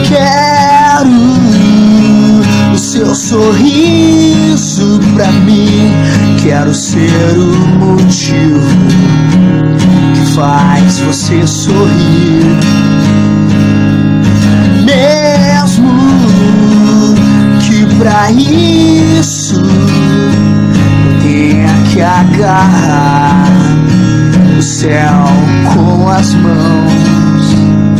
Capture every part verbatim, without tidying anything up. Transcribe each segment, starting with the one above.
Quero o seu sorriso pra mim. Quero ser o motivo que faz você sorrir. Mesmo que pra isso eu tenha que agarrar o céu com as mãos.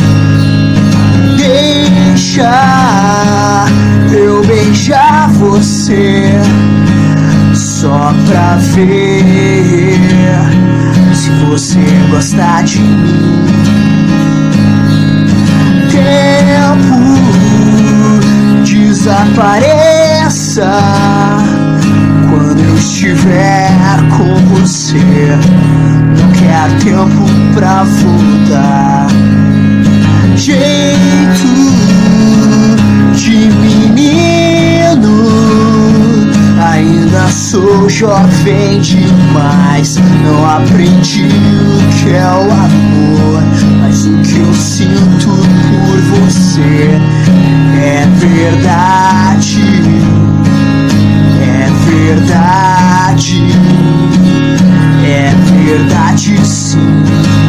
Deixa eu beijar você só pra ver se você gostar de mim. Tempo, desapareça quando eu estiver com você. Não quero tempo pra voltar. Jeito de menino, ainda sou jovem demais. Não aprendi o que é o amor, mas o que eu sinto por você é verdade. É verdade. É verdade, sim.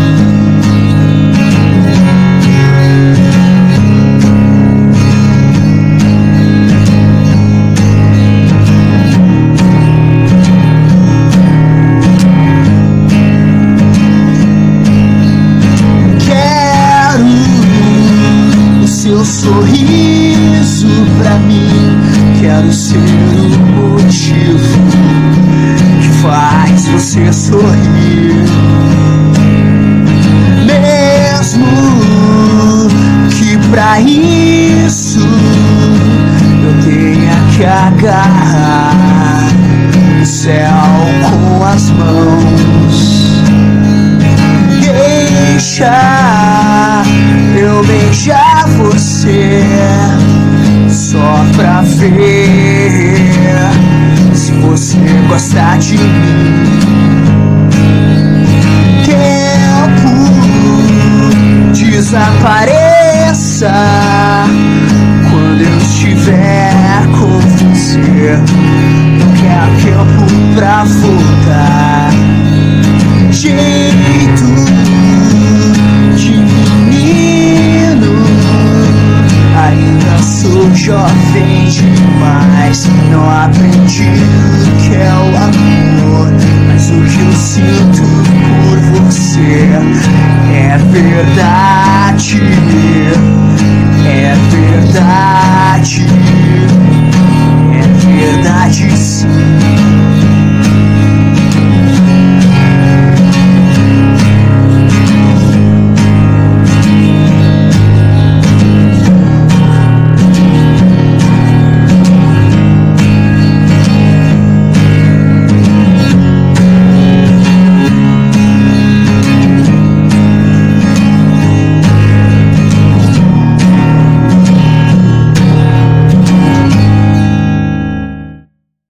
Seu sorriso pra mim. Quero ser o motivo que faz você sorrir. Mesmo que pra isso eu tenha que agarrar o céu com as mãos. Deixa eu beijar você só pra ver se você gostar de mim. Tempo, desapareça quando eu estiver com você. Não quero tempo pra voltar. Jeito de menino, ainda sou jovem demais. Não aprendi o que é o amor, mas o que eu sinto por você é verdade.